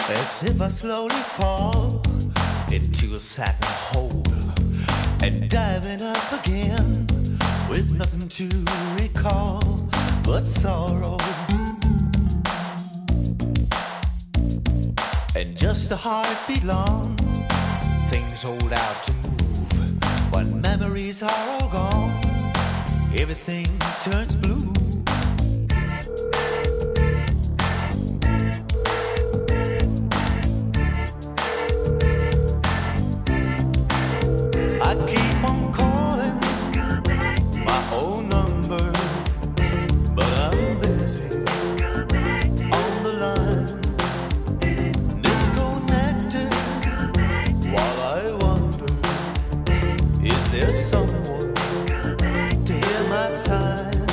As if I slowly fall into a satin hole and diving up again with nothing to recall but sorrow and just a heartbeat long. Things hold out to move when memories are all gone. Everything turns blue. I keep on calling my own number, but I'm busy on the line, disconnected. While I wonder, is there someone to hear my sigh?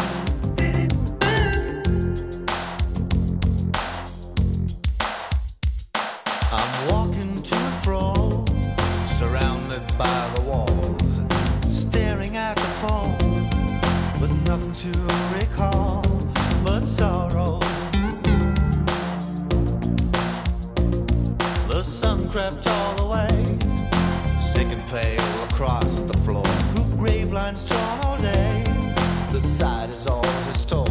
I'm walking to and fro, surrounded by the walls, staring at the phone, with nothing to recall but sorrow. The sun crept all the way, sick and pale across the floor, through grave lines drawn all day. The side is all restored.